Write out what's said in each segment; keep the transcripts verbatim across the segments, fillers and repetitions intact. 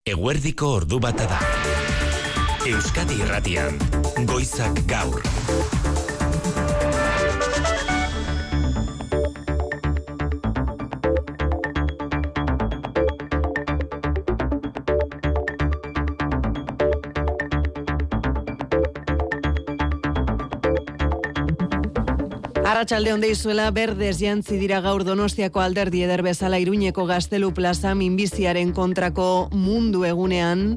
Eguerdiko ordu bata da. Euskadi Irratian, Goizak Gaur. Arratsalde on deizuela, berdez jantzi dira gaur Donostiako alderdi eder bezala Iruñeko Gaztelu plaza minbiziaren kontrako mundu egunean.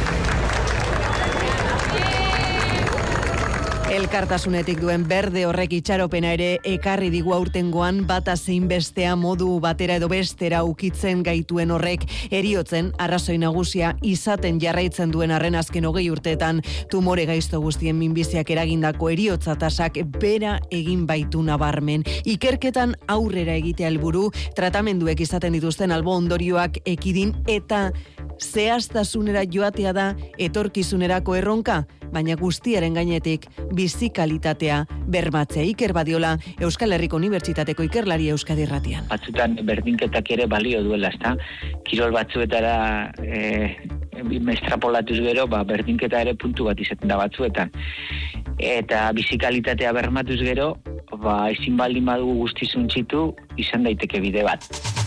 Elkartasunetik duen berde horrek itxaropena ere ekarri digu aurtengoan, bata zein bestea modu batera edo bestera ukitzen gaituen horrek eriotzen arrazoi nagusia izaten jarraitzen duen arren azken hogei urteetan tumore gaizto guztien minbiziak eragindako eriotza tasak bera egin baitu nabarmen. Ikerketan aurrera egitea helburu, tratamenduek izaten dituzten albo ondorioak ekidin eta zehaztasunera joatea da etorkizunerako erronka, baina guztiaren gainetik bizi kalitatea bermatzea. Iker Badiola, Euskal Herriko Unibertsitateko ikerlari Euskadi Irratian. Batzutan berdinketak ere balio duela, ezta? Kirol batzuetara eh estrapolatuz gero, ba berdinketa ere puntu bat izaten da batzuetan. Eta bizi kalitatea bermatuz gero, ba ezin baldin badugu guztiz untzitu, izan daiteke bide bat.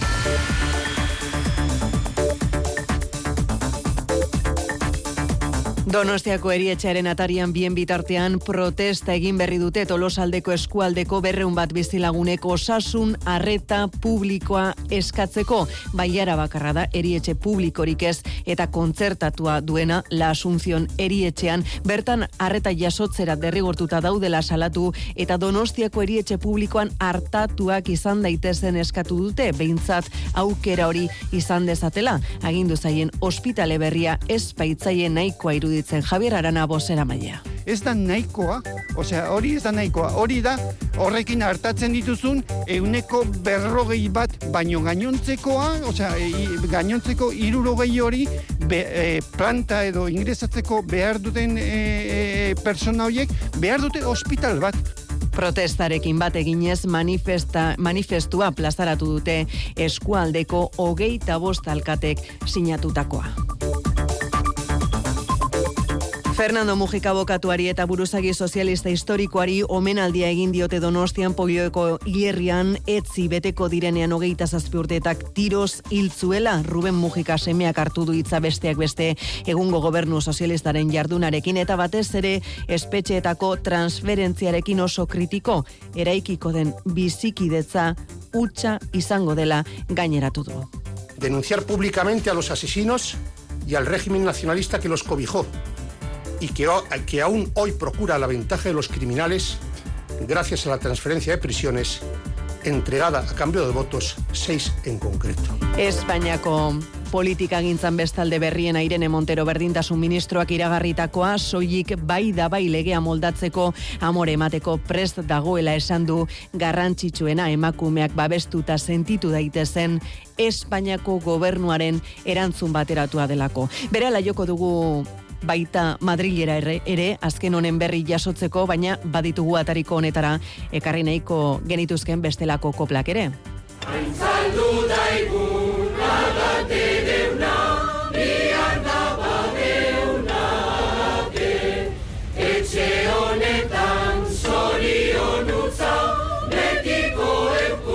Donostiako erietxearen atarian bien bitartean protesta egin berri dute Tolosaldeko eskualdeko berreun bat bizilagunek osasun arreta publikoa eskatzeko. Baiara bakarra da erietxe publikorik ez eta kontzertatua duena La Asunción erietxean, bertan arreta jasotzera derrigortuta daudela salatu eta Donostiako erietxe publikoan hartatuak izan daitezen eskatu dute, behintzat aukera hori izan dezatela. Agindu zaien ospitale berria ez baitzaien nahikoa iruditzen. Javier Arana bozera maila. Ez da nahikoa, osea, hori ez da nahikoa, hori da horrekin hartatzen dituzun euneko berrogei bat, baino gainontzekoa, osea, gainontzeko hirurogei hori be, e, planta edo ingresatzeko behar duten e, e, persona horiek, behar dute ospital bat. Protestarekin bat eginez manifesta, manifestua plazaratu dute eskualdeko hogeita bost alkatek sinatutakoa. Fernando Mujika abokatuari eta buruzagi sozialista historikoari omenaldia egin diote Donostian Polioeko hierrian etzi beteko direnean hogeita zazpi urteetak tiroz hiltzuela. Ruben Mujika semeak hartu du hitza besteak beste egungo gobernu sozialistaren jardunarekin eta batez ere espetxeetako transferentziarekin oso kritiko, eraikiko den bizikidetza hutsa izango dela gaineratu du. Denunciar públicamente a los asesinos y al régimen nacionalista que los cobijó. Y que, que aún hoy procura la ventaja de los criminales gracias a la transferencia de prisiones entregada a cambio de votos, seis en concreto. Espainiako politika gintzan bestalde berrien Irene Montero berdintasun ministroak iragarritakoa soilik bai da bai legea moldatzeko amore emateko prest dagoela esan du, garrantzitsuena emakumeak babestuta sentitu daitezen Espainiako gobernuaren erantzun bateratua delako. Berala joko dugu baita Madrilera ere, ere azken honen berri jasotzeko, baina baditugu atariko honetara ekarri nahiko genituzken bestelako koplak ere. Aintzaldu daigun agate deuna, biarda badeunake, etxe honetan zorion utza, betiko euko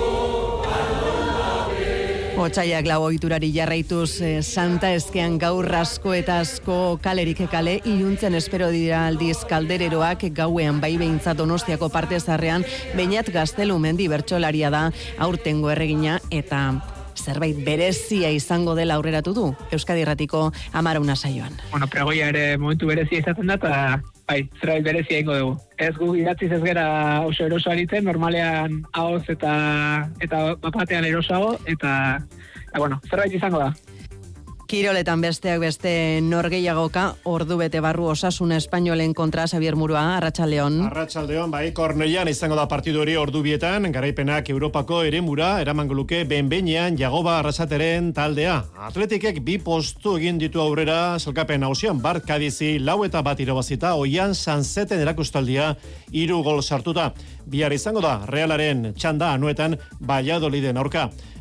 Otsaiak lau ohiturari jarraituz eh, Santa Eskean gaur asko eta asko kalerik kale iluntzen espero dira aldiz kaldereroak gauean bai behintzat Donostiako parte zarrean Beñat Gaztelu mendi bertsolaria da aurtengo erregina eta zerbait berezia izango dela aurreratu du Euskadi Irratiko Amarauna saioan. Bueno, pregoia ere momentu berezia izaten da eta bai, zerbait berezia ingo dugu. Ez gu idatziz ez gera oso eroso aritzen, normalean ahoz eta eta bapatean erosago eta, eta bueno, zerbait izango da. Kiroletan besteak beste norgehiagoka, ordu bete barru Osasuna Espainolen kontra Xabier Murua, Arratsaldeon. Arratsaldeon, bai, Kornellan izango da partidu hori ordu bietan, garaipenak Europako eremura eramango luke behin-behinean Jagoba Arrasateren taldea. Atletikek bi postu egin ditu aurrera, zelkapen hausian Bart Kadizi lau eta bat irabazita, Oian Sanzeten erakustaldia hiru gol sartuta. Bihar izango da Realaren txanda anuetan Valladoliden aurka.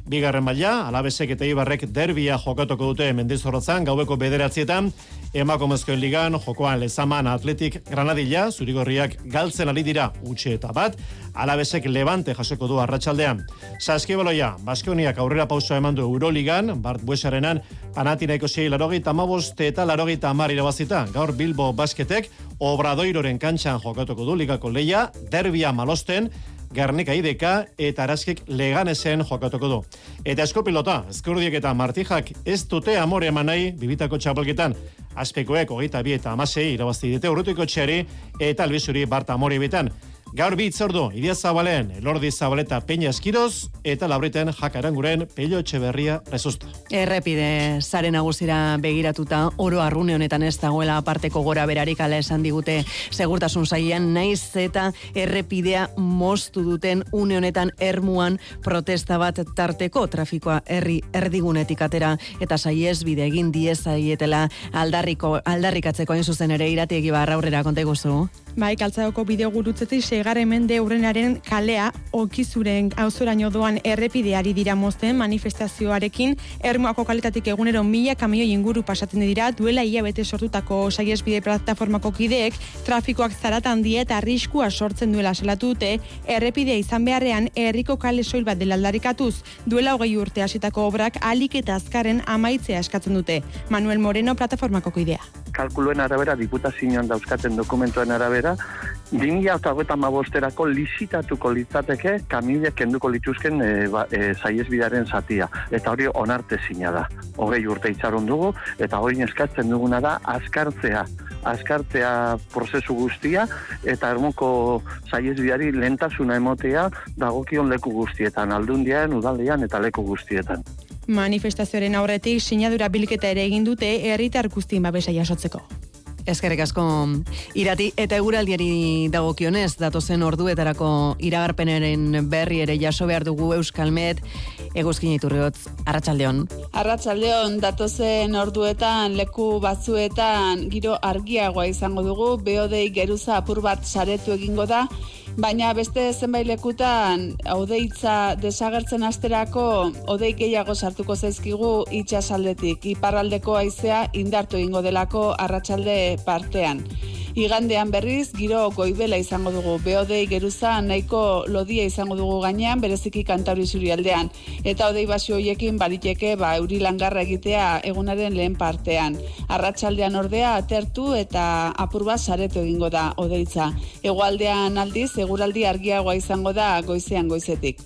Bigarren maila, Alabesek eta Ibarrek derbia jokatuko dute Mendizorrotzan, gaueko bederatzietan, emakumezkoen ligan, jokoan Lezaman Atletik Granadilla, zurigorriak galtzen ari dira utxe eta bat, Alabesek Levante jasoko du arratsaldean. Saskibaloia, Baskoniak aurrera pausoa eman du Euroligan, Bart Buesarenan, Panathinaiko sei larogeita hamabost eta larogeita hamar irabazita. Gaur Bilbo Basketek Obradoiroren kantxan jokatuko du ligako leia, derbia Malosten, Gernika Ideka eta Araskek Leganesen jokatuko du. Eta eskopilota, Ezkurdiek eta Martijak ez dute amore eman nahi bibitako txapelketan. Azpekoek hogeita bi eta hamasei irabazi dite Urrutiko Txeri eta Albizuri Barta amore bitan. Gaur bi itzordu, Idia Zabalen, Elordi Zabaleta Peña Eskiroz eta Labriten Jakaranguren Pello Etxeberria Rezusta. Errepide zaren nagusira begiratuta oro arrune honetan ez dagoela aparteko gora berarik ala esan digute segurtasun sailean, naiz eta errepidea moztu duten une honetan Ermuan protesta bat tarteko trafikoa herri erdigunetik atera eta saiez bide egin diezaietela aldarriko aldarrikatzeko hain zuzen ere Irati Egibar aurrera konta iguzu. Bai, Kaltzadoko bideo gurutzetik seigarren mende urrenaren kalea Okizuren auzoraino doan errepideari dira mozten manifestazioarekin. Ermuako kaletatik egunero mila kamioi inguru pasatzen dira, duela hilabete sortutako saihesbide plataformako kideek trafikoak zaratan die eta arriskua sortzen duela salatu dute. Errepidea izan beharrean herriko kale soil bat dela aldarrikatuz, duela hogei urte hasitako obrak ahalik eta azkarren amaitzea eskatzen dute. Manuel Moreno plataformako kidea. Kalkuluen arabera, diputazioan dauzkaten dokumentuen arabera, bi mila hogeita hamabosterako lizitatuko litzateke kamioiak kenduko lituzken e, ba, e, saihesbidearen zatia. Eta hori onartezina da. Hogei urte itxaron dugu, eta hori eskatzen duguna da azkartzea. Azkartzea prozesu guztia, eta Ermuko saihesbideari lehentasuna emotea dagokion leku guztietan, aldundian, udaldean eta leku guztietan. Manifestazioaren aurretik sinadura bilketa ere egin dute herritar guztien babesa jasotzeko. Eskerrik asko Irati eta eguraldiari dagokionez datozen orduetarako iragarpenaren berri ere jaso behar dugu Euskalmet. Eguzkin Iturriotz, arratsaldeon. Arratsaldeon, datozen orduetan leku batzuetan giro argiagoa izango dugu, behodei geruza apur bat saretu egingo da, baina beste zenbait lekutan hodeitza desagertzen hasterako hodei gehiago sartuko zaizkigu itsasaldetik. Iparraldeko haizea indartu egingo delako arratsalde partean. Igandean berriz, giro goibela izango dugu, behodei geruza nahiko lodia izango dugu gainean, bereziki Kantauri isurialdean. Eta hodei basio hoiekin baliteke ba, euri langarra egitea egunaren lehen partean. Arratsaldean ordea atertu eta apur bat saretu egingo da hodeitza. Hegoaldean aldiz, eguraldi argiagoa izango da goizean goizetik.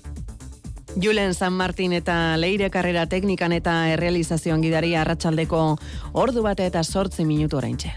Julen San Martin eta Leire Karrera teknikan eta errealizazioan gidari arratsaldeko ordu bate eta zortzi minutu oraintxe.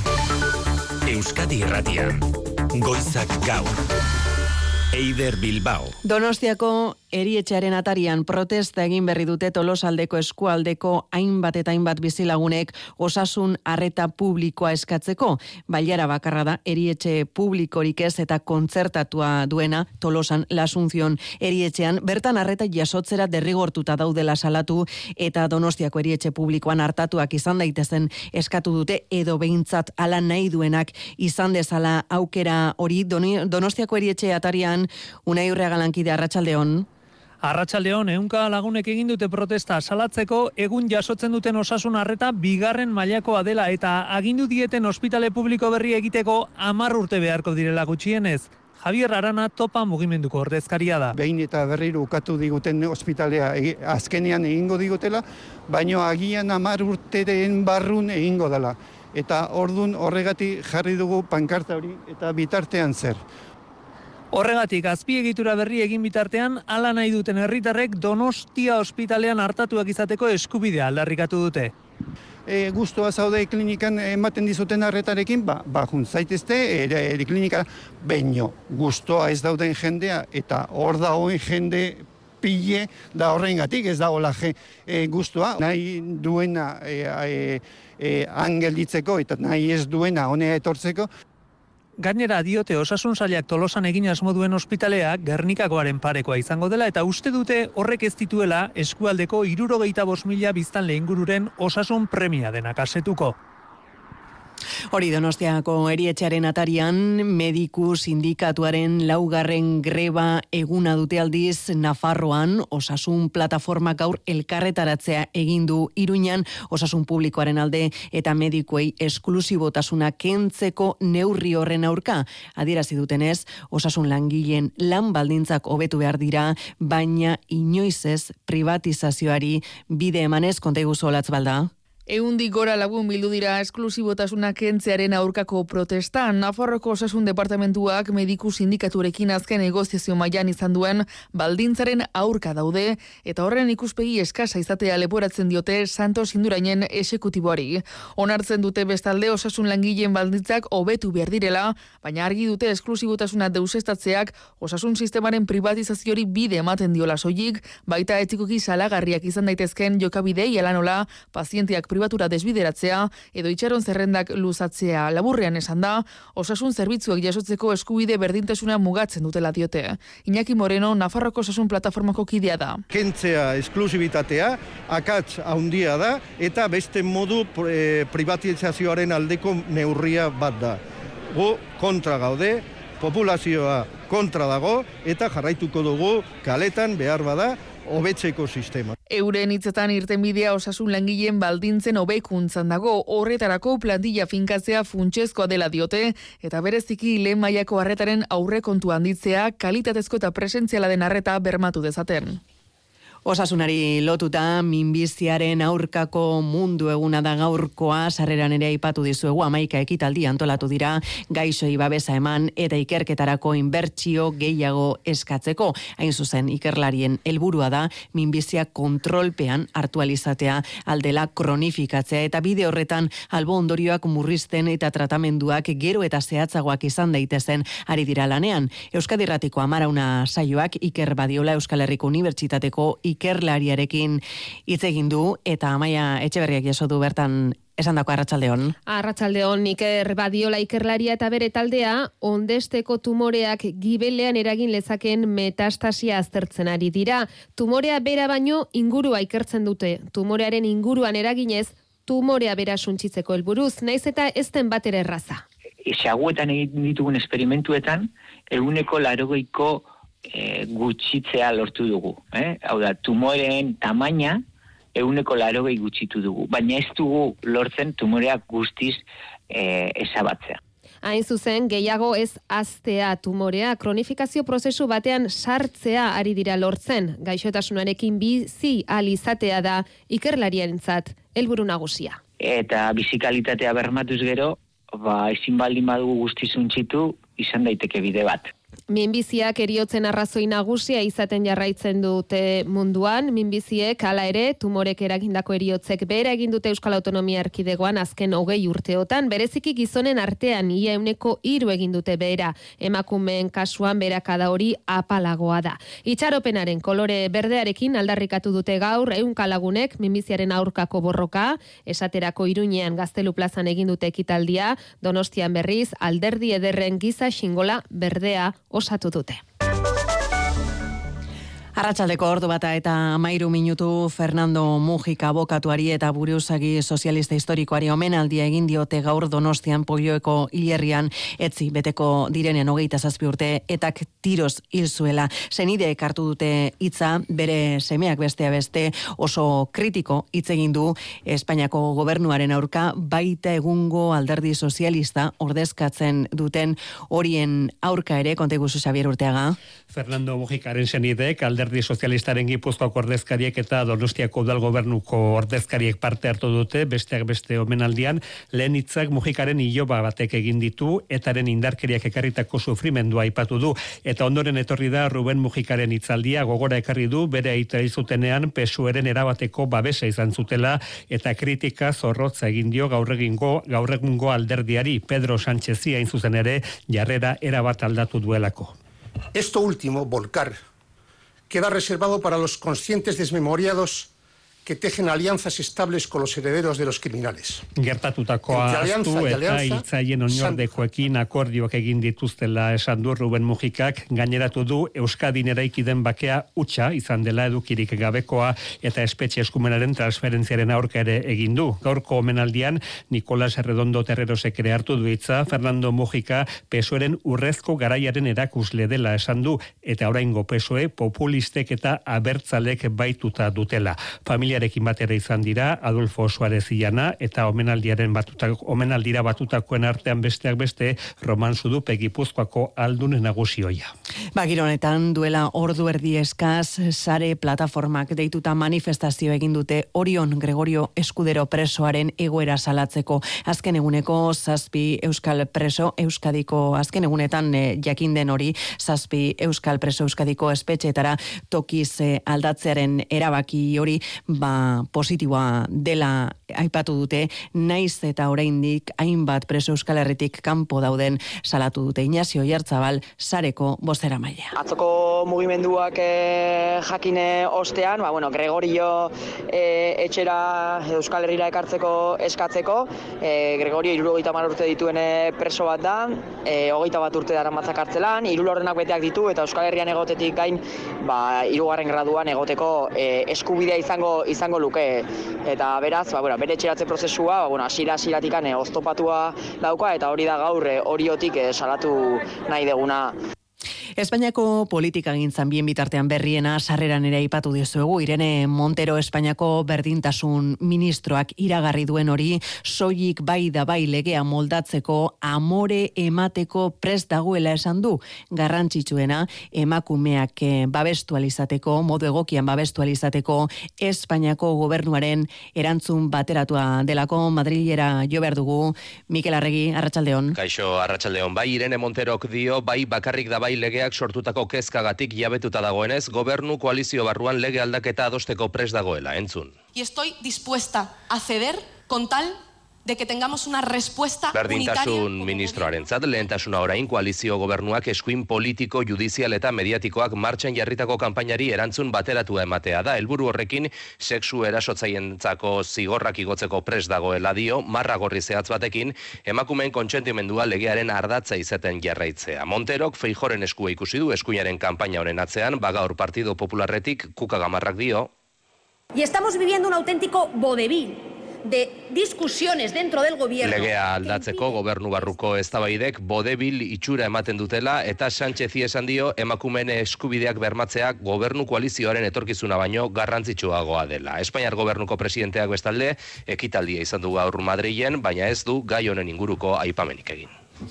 Euskadi Irratian, Goizak Gaur. Eider Bilbao. Donostiako erietxearen atarian protesta egin berri dute Tolosaldeko eskualdeko hainbat eta hainbat bizilagunek osasun arreta publikoa eskatzeko. Bailara bakarra da erietxe publikorik ez eta kontzertatua duena Tolosan Lasunzion erietxean bertan arreta jasotzera derrigortuta daudela salatu eta Donostiako erietxe publikoan hartatuak izan daitezen eskatu dute edo behintzat ala nahi duenak izan dezala aukera hori. Donostiako erietxe atarian Unai Urreaga lankide, arratsaldeon. Arratsaldeon, ehunka lagunek egin dute protesta salatzeko egun jasotzen duten osasun arreta bigarren mailakoa dela eta agindu dieten ospitale publiko berri egiteko hamar urte beharko direla gutxienez. Javier Arana topa mugimenduko ordezkaria da. Behin eta berriro ukatu diguten ospitalea azkenean egingo digutela, baino agian hamar urteren barrun egingo dela. Eta ordun horregatik jarri dugu pankarta hori eta bitartean zer. Horregatik, azpiegitura berri egin bitartean, ala nahi duten herritarrek Donostia ospitalean hartatuak izateko eskubidea aldarrikatu dute. E, Gustoa zaude klinikan ematen dizuten arretarekin, ba, ba juntzaitezte, ere, ere klinika, baino, gustoa ez dauden jendea, eta hor dagoen jende pile da horrengatik, ez da hola e, gustoa. Nahi duena e, e, e, angelditzeko, eta nahi ez duena honea etortzeko. Gainera diote osasun sailak Tolosan egin asmo duen ospitalea Gernikakoaren parekoa izango dela eta uste dute horrek ez dituela eskualdeko hirurogeita bost mila biztanle ingururen osasun premia denak asetuko. Hori Donostiako erietxearen atarian, mediku sindikatuaren laugarren greba eguna dute aldiz Nafarroan, osasun plataforma gaur elkarretaratzea egin du Iruñan, osasun publikoaren alde eta medikuei esklusibotasuna kentzeko neurri horren aurka. Adierazi dutenez, osasun langileen lan baldintzak hobetu behar dira, baina inoiz ez privatizazioari bide emanez, konta iguzu Olatz Balda. Ehundik gora lagun bildu dira esklusibotasuna kentzearen aurkako protestan. Nafarroko osasun departamentuak mediku sindikaturekin azken negoziazio mailan izan duen baldintzaren aurka daude, eta horren ikuspegi eskasa izatea leporatzen diote Santos Indurainen exekutiboari. Onartzen dute bestalde osasun langileen baldintzak hobetu behar direla, baina argi dute esklusibotasuna deusestatzeak osasun sistemaren privatizazioari bide ematen diola soilik, baita etikoki salagarriak izan daitezken jokabidei alanola pazienteak pribatura desbideratzea edo itxaron zerrendak luzatzea. Laburrean esan da, osasun zerbitzuek jasotzeko eskubide berdintasuna mugatzen dutela diote. Iñaki Moreno, Nafarroko osasun plataformako kidea da. Kentzea esklusibitatea, akats handia da, eta beste modu e, privatizazioaren aldeko neurria bat da. Gu kontra gaude, populazioa kontra dago, eta jarraituko dugu kaletan behar bada, hobetzeko sistema. Euren hitzetan irtenbidea osasun langileen baldintzen hobekuntzan dago, horretarako plantilla finkatzea funtsezkoa dela diote, eta bereziki lehen mailako arretaren aurrekontu handitzea, kalitatezko eta presentziala den arreta bermatu dezaten. Osasunari lotuta, minbiziaren aurkako mundu eguna da gaurkoa, sarreran ere aipatu dizuegu, hamaika ekitaldi antolatu dira, gaixoi babesa eman eta ikerketarako inbertsio gehiago eskatzeko. Hain zuzen, ikerlarien helburua da, minbizia kontrolpean hartualizatea aldela kronifikatzea, eta bide horretan albo ondorioak murrizten eta tratamenduak gero eta zehatzagoak izan daitezen ari dira lanean. Euskadi Irratiko Amarauna saioak Iker Badiola Euskal Herriko Unibertsitateko ikerlariarekin hitz egin du eta Amaia Etxeberriak jaso du bertan esandako arratsaldeon. Arratsaldeon, Iker Badiola ikerlaria eta bere taldea ondesteko tumoreak gibelean eragin lezaken metastasia aztertzen ari dira. Tumorea bera baino ingurua ikertzen dute. Tumorearen inguruan eraginez, tumorea bera suntsitzeko helburuz, naiz eta ez den batera erraza. Xaguetan egin ditugun esperimentuetan, ehuneko laurogeiko E, gutxitzea lortu dugu. Eh? Hau da, tumoreen tamaina ehuneko laurogei gutxitu dugu, baina ez dugu lortzen tumoreak guztiz e, ezabatzea. Hain zuzen, gehiago ez aztea tumorea, kronifikazio prozesu batean sartzea ari dira lortzen. Gaixotasunarekin bizi ahal izatea da ikerlariarentzat helburu nagusia. Eta bizikalitatea bermatuz gero, ba, ezin baldin badugu guztiz untxitu, izan daiteke bide bat. Minbiziak eriotzen arrazoi nagusia izaten jarraitzen dute munduan, minbiziek hala ere tumorek eragindako eriotzek behera egin dute Euskal Autonomia Erkidegoan azken hogei urteotan, bereziki gizonen artean ia ehuneko hiru egin dute behera, emakumeen kasuan beherakada hori apalagoa da. Itxaropenaren kolore berdearekin aldarrikatu dute gaur ehunka lagunek minbiziaren aurkako borroka, esaterako Iruñean Gaztelu plazan egin dute ekitaldia, Donostian berriz alderdi ederren giza xingola berdea osatu dute. Arratsaldeko ordu bata eta amairu minutu Fernando Mujika abokatuari eta buruzagi sozialista historikoari omenaldia egin diote gaur Donostian Polloeko hilerrian etzi beteko direnen hogeita zazpi urte etak tiroz hil zuela. Senideek hartu dute hitza bere semeak bestea beste oso kritiko hitz egin du Espainiako gobernuaren aurka baita egungo alderdi sozialista ordezkatzen duten horien aurka ere konta iguzu Xabier Urteaga. Fernando Mujikaren senideek alderdi sozialistaren Gipuzkoako ordezkariek eta Donostiako udal gobernuko ordezkariek parte hartu dute, besteak beste omenaldian, lehen hitzak Mujikaren iloba batek egin ditu, etaren indarkeriak ekarritako sufrimendua aipatu du, eta ondoren etorri da Ruben Mujikaren hitzaldia gogora ekarri du, bere aita izutenean pesueren erabateko babesa izan zutela, eta kritika zorrotza egin dio gaurregingo, gaurregungo alderdiari, Pedro Sánchezi hain zuzen ere, jarrera erabat aldatu duelako. Esto último, volcar, queda reservado para los conscientes desmemoriados que tejen alianzas estables con los herederos de los criminales. Gertatutakoa astu eta hiltzaien oinordekoekin akordioak egin dituztela esan du Ruben Mujikak, gaineratu du Euskadin eraiki den bakea hutsa izan dela edukirik gabekoa eta espetxe eskumenaren transferentziaren aurka ere egin du. Gaurko omenaldian Nicolas Erredondo Terrerosek ere hartu du hitza, Fernando Mujika P S O Eren urrezko garaiaren erakusle dela esan du eta oraingo P S O E populistek eta abertzalek baituta dutela. Familiarekin batera izan dira Adolfo Suarez Illana eta omenaldiaren batutak, omenaldira batutakoen artean besteak beste Roman Zudupe Gipuzkoako aldun nagusioia. Ba, giro honetan duela ordu erdi eskaz sare plataformak deituta manifestazio egin dute Orion Gregorio Eskudero presoaren egoera salatzeko. Azken eguneko zazpi euskal preso Euskadiko azken egunetan e, jakin den hori zazpi euskal preso Euskadiko espetxeetara tokiz e, aldatzearen erabaki hori ba positiboa dela aipatu dute, naiz eta oraindik hainbat preso Euskal Herritik kanpo dauden salatu dute. Ignacio Oyarzabal sareko bozeramailea. Atzoko mugimenduak e, jakine ostean, ba, bueno, Gregorio e, etxera Euskal Herrira ekartzeko eskatzeko, e, Gregorio hirurogeita hamar urte dituen preso bat da, e, hogeita bat urte daramatza kartzelan, hiru laurdenak beteak ditu eta Euskal Herrian egotetik gain, ba, hirugarren graduan egoteko e, eskubidea izango izango luke. Eta beraz, ba, bueno, bere etxeratze prozesua, ba, bueno, hasiera hasieratik oztopatua dauka eta hori da gaur e, oriotik e, salatu nahi deguna. Espainiako politika gintzan bien bitartean berriena sarreran ere aipatu dizuegu. Irene Montero Espainiako berdintasun ministroak iragarri duen hori soilik bai da bai legea moldatzeko amore emateko prest dagoela esan du. Garrantzitsuena emakumeak babestu alizateko, modu egokian babestu alizateko Espainiako gobernuaren erantzun bateratua delako. Madrilera jo behar dugu. Mikel Arregi, arratsaldeon. Kaixo, arratsaldeon. Bai, Irene Monterok dio, bai bakarrik da bai legeak sortutako kezkagatik jabetuta dagoenez, gobernu koalizio barruan lege aldaketa adosteko prest dagoela, entzun. Y estoy dispuesta a ceder con tal de que tengamos una respuesta Berdintasun ministroarentzat lehentasuna orain koalizio gobernuak eskuin politiko, judizial eta mediatikoak martxan jarritako kanpainari erantzun bateratua ematea da. Helburu horrekin sexu erasotzaientzako zigorrak igotzeko prest dagoela dio, marra gorri zehatz batekin emakumeen kontsentimendua legearen ardatza izaten jarraitzea. Monterok Feijoren eskua ikusi du eskuinaren kanpaina honen atzean, bagaur Partido Popularretik Kuka Gamarrak dio. Y estamos viviendo un auténtico vodevil de discusiones dentro del gobierno. Legea aldatzeko gobernu barruko eztabaidek bodebil itxura ematen dutela eta Sánchezi esan dio emakumeen eskubideak bermatzeak gobernu koalizioaren etorkizuna baino garrantzitsuagoa dela. Espainiar gobernuko presidenteak bestalde ekitaldia izan du gaur Madrilen, baina ez du gai honen inguruko aipamenik egin.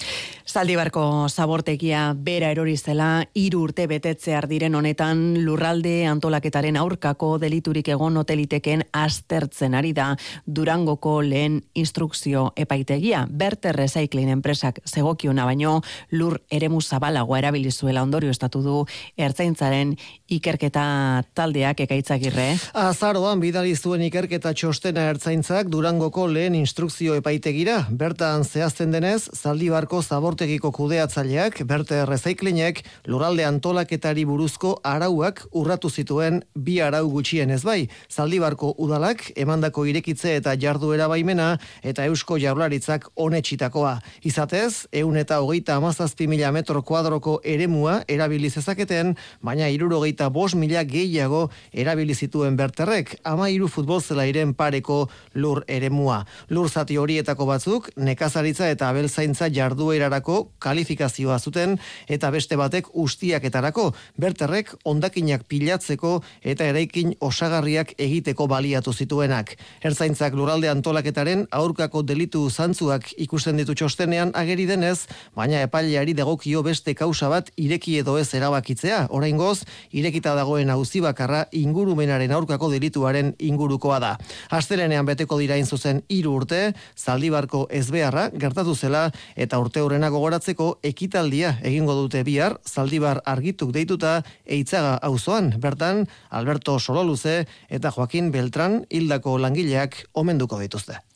Zaldibarko zabortegia bera erori zela hiru urte betetzear diren honetan lurralde antolaketaren aurkako deliturik egon oteliteken aztertzen ari da Durangoko lehen instrukzio epaitegia. Berter Recycling enpresak zegokiona baino lur eremu zabalagoa erabili zuela ondorio estatu du Ertzaintzaren ikerketa taldeak. Ekaitzagirre. Azaroan bidali zuen ikerketa txostena Ertzaintzak Durangoko lehen instrukzio epaitegira. Bertan zehazten denez, Zaldibarko zabortegiko kudeatzaileak, Berter Recyclingek, lurralde antolaketari buruzko arauak urratu zituen bi arau gutxienez bai. Zaldibarko udalak emandako irekitze eta jarduera baimena eta Eusko Jaurlaritzak onetsitakoa. Izatez, ehun eta hogeita hamazazpi mila metro kuadroko eremua erabili zezaketen, baina hirurogeita bost mila gehiago erabili zituen Berterrek, hamairu futbol zelairen pareko lur eremua. Lur zati horietako batzuk, nekazaritza eta abeltzaintza jarduerarako kalifikazioa zuten eta beste batek ustiaketarako. Berterrek hondakinak pilatzeko eta eraikin osagarriak egiteko baliatu zituenak. Ertzaintzak lurralde antolaketaren aurkako delitu zantzuak ikusten ditu txostenean ageri denez, baina epaileari dagokio beste kausa bat ireki edo ez erabakitzea. Oraingoz, irekita dagoen auzi bakarra ingurumenaren aurkako delituaren ingurukoa da. Astelenean beteko dira in zuzen hiru urte, Zaldibarko ezbeharra gertatu zela eta urte horrena gogoratzeko ekitaldia egingo dute bihar, Zaldibar argituk deituta Eitzaga auzoan. Bertan, Alberto Sololuze eta Joaquin Beltran hildako langileak omenduko dituzte.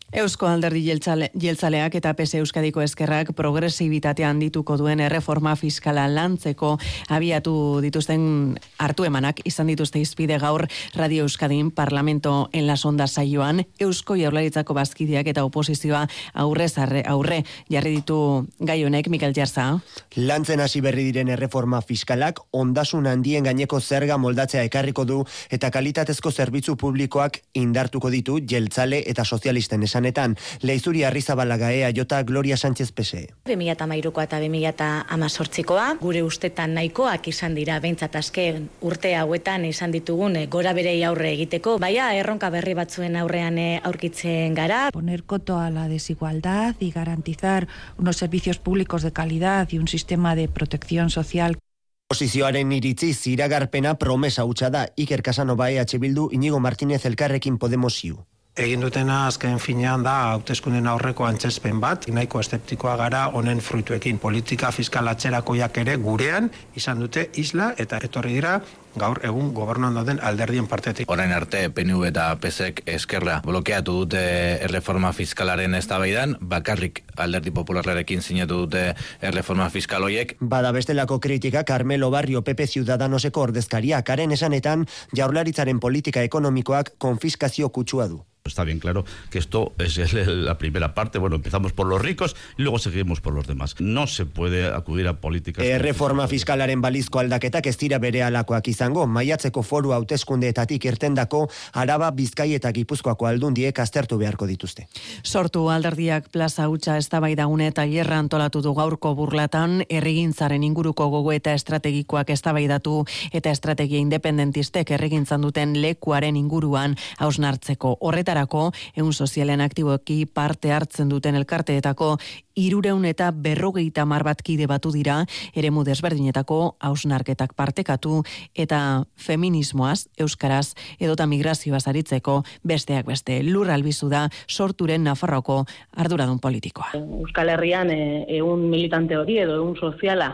Eusko Alderdi jeltzale, jeltzaleak eta P S Euskadiko Ezkerrak progresibitatea handituko duen erreforma fiskala lantzeko abiatu dituzten hartu emanak izan dituzte izpide gaur Radio Euskadin Parlamento en las Ondas saioan. Eusko Jaurlaritzako bazkideak eta oposizioa aurre zarre, aurre jarri ditu gai honek. Mikel Jarza. Lantzen hasi berri diren erreforma fiskalak ondasun handien gaineko zerga moldatzea ekarriko du eta kalitatezko zerbitzu publikoak indartuko ditu jeltzale eta sozialisten esanetan. Leizuri Arrizabalaga E A J Gloria Sánchez P S E. bi mila hamairukoa eta bi mila hemezortzikoa gure ustetan nahikoak izan dira behintzat azken urte hauetan izan ditugun gora berei aurre egiteko, baina erronka berri batzuen aurrean aurkitzen gara. Poner coto a la desigualdad y garantizar unos servicios públicos de calidad y un sistema de protección social. Oposizioaren iritziz iragarpena promesa hutsa da. Iker Casanova E H Bildu, Iñigo Martínez Elkarrekin Podemos iu. Egin dutena azken finean da hauteskunden aurreko antzezpen bat, nahiko eszeptikoa gara honen fruituekin. Politika fiskal atzerakoiak ere gurean izan dute isla eta etorri dira gaur egun gobernuan dauden alderdien partetik. Orain arte P N V eta P S ek Eskerra blokeatu dute erreforma fiskalaren eztabaidan, bakarrik Alderdi Popularrarekin sinatu dute erreforma fiskal hoiek. Bada bestelako kritika Carmelo Barrio P P Ciudadanoseko ordezkaria, karen esanetan Jaurlaritzaren politika ekonomikoak konfiskazio kutsua du. Está bien claro que esto es la primera parte. Bueno, empezamos por los ricos y luego seguimos por los demás. No se puede acudir a políticas... Erreforma fiskalaren balizko aldaketak ez dira berealakoak izango. Maiatzeko foru hauteskundeetatik irtendako Araba, Bizkai eta Gipuzkoako aldundiek aztertu beharko dituzte. Sortu alderdiak plaza hutsa eztabaidagune tailerra antolatu du gaurko burlatan, herrigintzaren inguruko gogoeta estrategikoak eztabaidatu eta estrategia independentistek herrigintzan duten lekuaren inguruan hausnartzeko. Horretara ehun sozialen aktiboki parte hartzen duten elkarteetako hirureun eta berrogeita hamar bat kide batu dira, eremu desberdinetako hausnarketak partekatu eta feminismoaz, euskaraz edota migrazioaz aritzeko besteak beste. Lur Albizu da Sorturen Nafarroako arduradun politikoa. Euskal Herrian ehun militante hori edo ehun soziala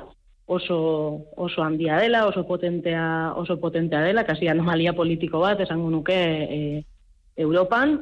oso oso handia dela, oso potentea, oso potentea dela, kasi anomalia politiko bat esango nuke e, Europan,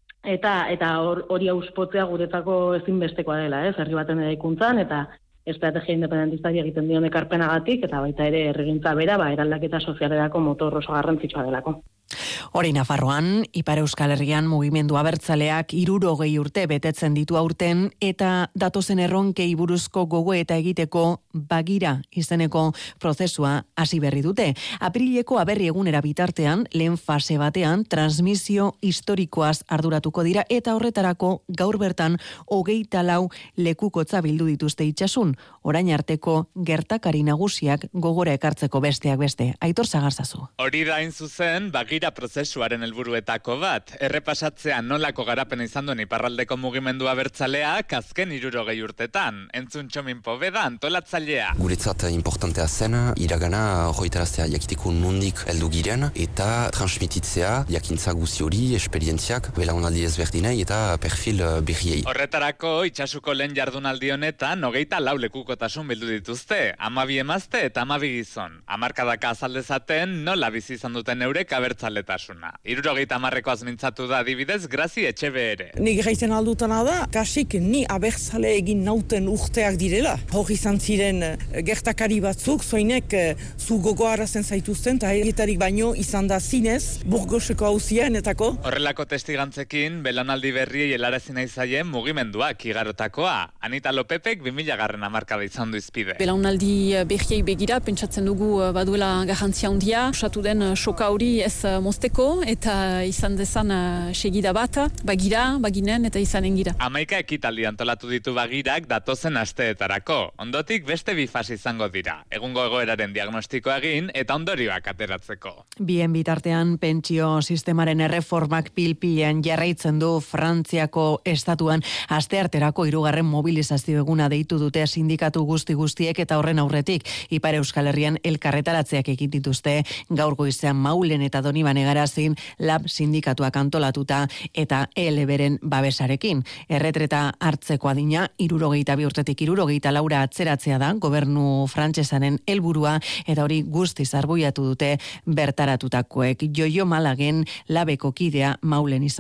eta eta hori auspotzea guretako ezinbestekoa dela, ez, herri baten eraikuntzan, eta estrategia independentistari egiten dion ekarpenagatik, eta baita ere herrigintza bera, ba, eraldaketa sozialerako motor oso garrantzitsua delako. Hori Nafarroan, Ipar Euskal Herrian mugimendu abertzaleak hirurogei urte betetzen ditu aurten eta datozen erronkei buruzko gogoeta egiteko bagira izeneko prozesua hasi berri dute. Aprileko aberri egunera bitartean, lehen fase batean, transmisio historikoaz arduratuko dira eta horretarako gaur bertan hogeita lau lekukotza bildu dituzte itsasun. Orain arteko gertakari nagusiak gogora ekartzeko besteak beste. Aitor Sagarzazu. Hori da hain zuzen, bagira prozesuaren helburuetako bat. Errepasatzea nolako garapena izan duen iparraldeko mugimendu abertzaleak azken hirurogei urtetan. Entzun Txomin Poveda antolatzailea. Guretzat importantea zen, iragana hoitaraztea jakiteko nondik heldu giren eta transmititzea jakintza guzi hori, esperientziak, belaunaldi ezberdinei eta perfil berriei. Horretarako itxasuko lehen jardunaldi honetan hogeita lau lekukotasun bildu dituzte, hamabi emazte eta hamabi gizon. Hamarkadaka azaldezaten nola bizi izan duten eurek abertzaletasuna. Hirurogeita hamarrekoaz mintzatu da adibidez Grazi Etxebe ere. Nik gaiten aldutana da, kasik ni abertzale egin nauten urteak direla. Hor izan ziren gertakari batzuk, zoinek zu gogoarazen zaituzten, eta egitarik baino izan da zinez, Burgoseko hauzienetako. Horrelako testigantzekin, belaunaldi berriei helarazin nahi zaien mugimenduak igarotakoa. Anita Lopepek bi mila garren hamarkada izan du izpide. Belaunaldi berriei begira, pentsatzen dugu baduela garrantzia handia, osatu den soka hori ez mozteko eta izan dezan segida bat, bagira, baginen eta izanen gira. Hamaika ekitaldi antolatu ditu bagirak datozen asteetarako. Ondotik beste bi fase izango dira. Egungo egoeraren diagnostikoa egin eta ondorioak ateratzeko. Bien bitartean pentsio sistemaren erreformak pilpilean jarraitzen du Frantziako estatuan astearterako hirugarren mobilizazio eguna deitu dute sindikatu guzti guztiek eta horren aurretik Ipar Euskal Herrian elkarretaratzeak egin dituzte gaur goizean Maulen eta Donibane Garazin lab sindikatuak antolatuta eta E L B-ren babesarekin. Erretreta hartzeko adina hirurogeita bi urtetik hirurogeita laura atzeratzea da gobernu frantsesaren helburua eta hori guztiz arbuiatu dute bertaratutakoek. Joio Malagen labeko kidea Maulen izan da.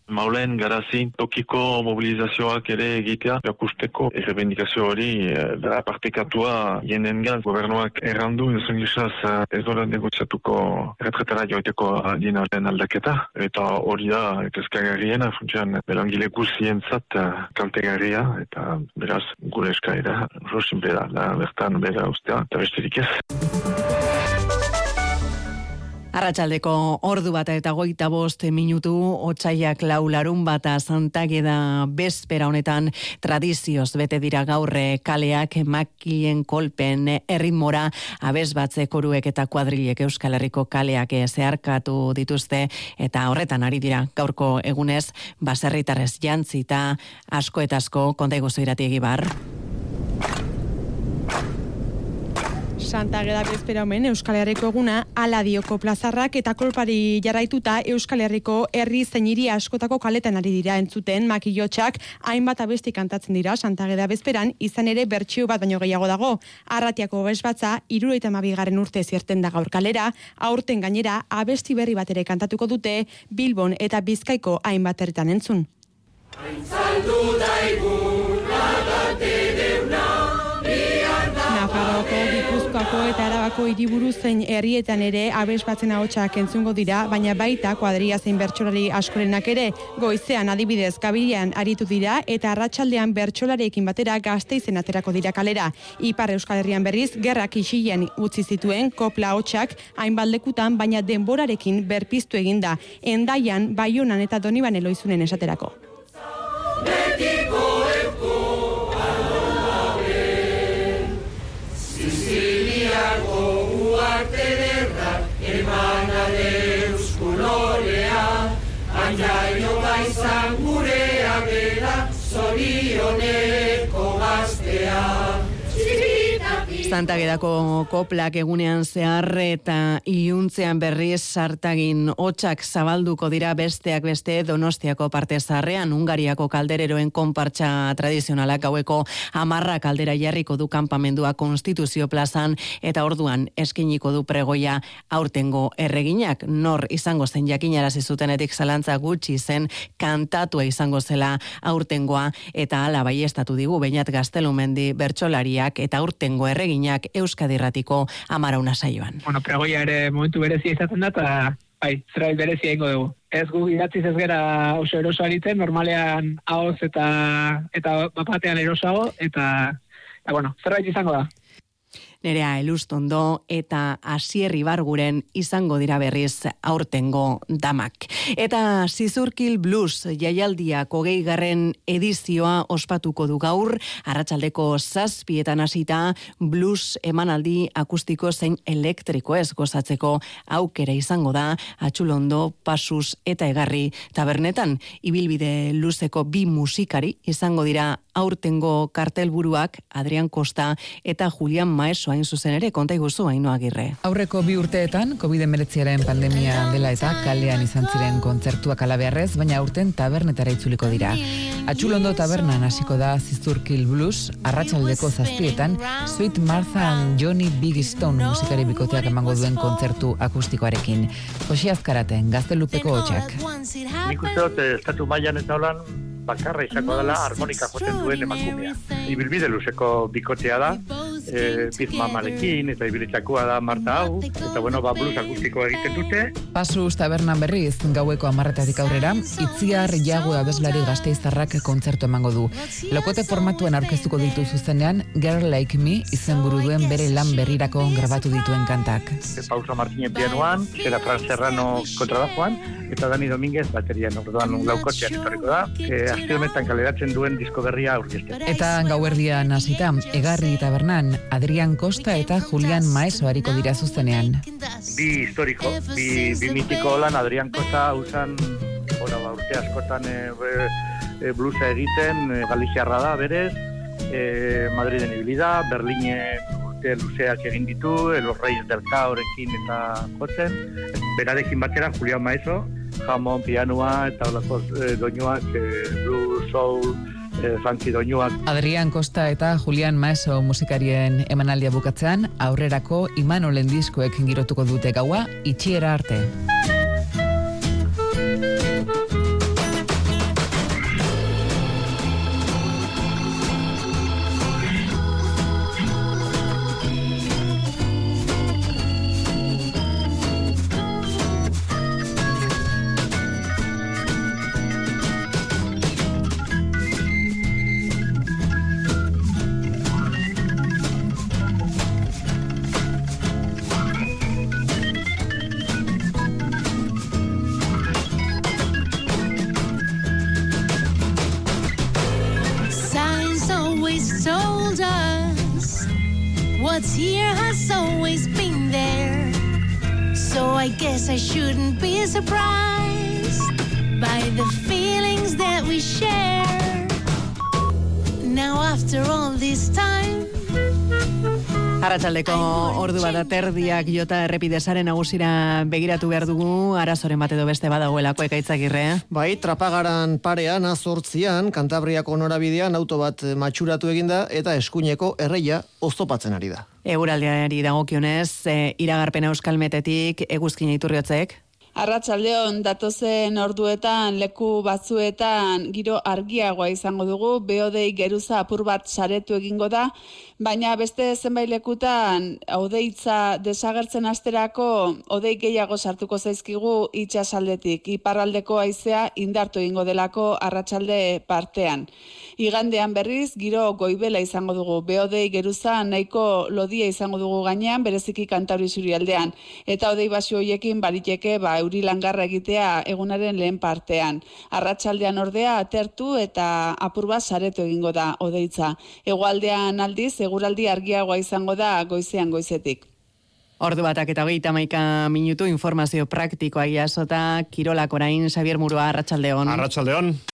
Maulen, Garazin, tokiko mobilizazioak ere egitea, jakusteko errebendikazio hori da partekatua jenengan gobernuak errandu, ez inglisaz ez dola negoziatuko erretretara joiteko dinaren aldaketa, eta hori da kezkagarriena, funtsean belangile guzientzat kaltegarria, eta beraz gure eskaira rosin bera, da bertan bera ustea, eta besterik ez. Arratsaldeko ordu bata eta goita bost minutu, otsaiak lau larun bata Santageda bezpera honetan tradizioz bete dira gaurre kaleak makilen kolpen erritmora abesbatze koruek eta kuadrilek Euskal Herriko kaleak zeharkatu dituzte eta horretan ari dira gaurko egunez baserritarrez jantzita asko eta asko konta iguzu irati egibar. Santageda bezpera omen Euskal Herriko eguna ala dioko plazarrak eta kolpari jarraituta Euskal Herriko herri zein hiri askotako kaletan ari dira entzuten makillotxak hainbat abesti kantatzen dira Santageda bezperan, izan ere bertsio bat baino gehiago dago. Arratiako abesbatza hirurogeita hamabigarren urte zierten da gaur kalera, aurten gainera abesti berri bat ere kantatuko dute Bilbon eta Bizkaiko hainbat herritan entzun. Nafarroako, Gipuzkoako eta Arabako hiriburu zein herrietan ere abesbatzen ahotsak entzungo dira, baina baita kuadria zein bertsolari askorenak ere. Goizean adibidez Gabilean aritu dira eta arratsaldean bertsolarekin batera Gasteizen aterako dira kalera. Ipar Euskal Herrian berriz gerrak isilen utzi zituen kopla ahotsak hainbat lekutan, baina denborarekin berpiztu eginda. Endaian, Baionan eta Donibane Loizunen esaterako. Emana deus kolorea, anjaio gaizan gurea bera, zorioneko gaztea. Santagedako koplak egunean zehar eta iluntzean berriz sartagin hotsak zabalduko dira besteak beste Donostiako parte zaharrean. Hungariako kaldereroen konpartsa tradizionalak gaueko hamarra kaldera jarriko du kanpamendua Konstituzio plazan eta orduan eskiniko du pregoia aurtengo erreginak. Nor izango zen jakinarazi zutenetik zalantza gutxi zen kantatua izango zela aurtengoa eta hala baiestatu digu Beñat Gaztelumendi bertsolariak eta aurtengo erregin Euskadi Irratiko amarauna saioan. Bueno, pregoia ere momentu berezia izaten da, eta bai, zerbait berezia ingo dugu. Ez gu idatziz ez gera oso eroso aritzen, normalean ahoz eta eta bapatean erosago, eta, eta bueno, zerbait izango da. Nerea Elustondo eta Asier Ibarguren izango dira berriz aurtengo damak. Eta Zizurkil Blues jaialdiak hogeigarren edizioa ospatuko du gaur, arratsaldeko zazpietan hasita blues emanaldi akustiko zein elektriko ez gozatzeko aukera izango da Atxulondo, Pasus eta Egarri tabernetan. Ibilbide luzeko bi musikari izango dira aurtengo kartelburuak Adrian Costa eta Julian Maeso hain zuzen ere, konta iguzu Ainhoa Agirre. Aurreko bi urteetan covid hemeretziaren pandemia dela eta kalean izan ziren kontzertuak alabearrez, baina aurten tabernetara itzuliko dira. Atxulondo tabernan hasiko da Zizurkil Blues, arratsaldeko zazpietan Sweet Martha and Johnny Big Stone musikari bikoteak emango duen kontzertu akustikoarekin. Josi Azkaraten, Gaztelupeko hotsak. Nik uste dut, estatu mailan eta holan, bakarra izango dela harmonika joten duen emakumea. Ibilbide luzeko bikotea da, e, Bizmamarekin eta ibilitzakoa da Marta hau, eta bueno, ba, blues akustikoa egiten dute. Pasus tabernan berriz, gaueko amarretatik aurrera, Itziar Jago abeslari Gasteiztarrak kontzertu emango du. Lokote formatuan aurkeztuko ditu zuzenean, Girl Like Me izenburu duen bere lan berrirako grabatu dituen kantak. Pausa Martínez pianoan, Zera Fran Serrano kontrabajoan, eta Dani Dominguez baterian, orduan laukotxean etorriko da, e, aste honetan kaleratzen duen disko berria aurkezten. Eta gauerdian hasita, Egarri tabernan, Adrian Costa eta Julian Maeso hariko dira zuzenean. Bi historiko, bi, bi mitiko lan Adrian Costa usan, bueno, ba, urte askotan e, e, bluesa egiten, e, Galiziarra da berez, e, Madriden ibilida, Berlinen urte luzeak egin ditu, Los Reyes del Caorekin eta jotzen, berarekin batera Julian Maeso, jamon, pianoa eta olako e, doinuak, e, blues, soul, e, funky doinuak. Adrian Costa eta Julian Maeso musikarien emanaldia bukatzean, aurrerako Imanolen diskoek girotuko dute gaua, itxiera arte. always told us what's here has always been there. So I guess I shouldn't be surprised by the feelings that we share. Now after all this time. Arratsaldeko ordu bat aterdiak jota errepidesaren nagusira begiratu behar dugu, arazoren bat edo beste badagoelako Ekaitzagirre. Bai, Trapagaran parean azortzian, Kantabriako norabidean auto bat matxuratu eginda eta eskuineko erreia oztopatzen ari da. Eguraldiari dagokionez, e, iragarpena Euskalmetetik Eguzkin Iturriotzek. Arratsaldeon datozen orduetan leku batzuetan giro argiagoa izango dugu, behodei geruza apur bat saretu egingo da, baina beste zenbait lekutan hodeitza desagertzen hasterako hodei gehiago sartuko zaizkigu itsasaldetik. Iparraldeko haizea indartu egingo delako arratsalde partean. Igandean berriz giro goibela izango dugu, behodei geruza nahiko lodia izango dugu gainean, bereziki Kantauri isurialdean, eta hodei basio hoiekin bariteke ba euri langarra egitea egunaren lehen partean. Arratsaldean ordea atertu eta apur bat saretu egingo da hodeitza. Hegoaldean aldiz eguraldi argiagoa izango da goizean goizetik. Ordu batak eta hogeita hamaika minutu informazio praktikoa jasota Kirolak orain Xabier Murua, arratsaldeon. Arratsaldeon.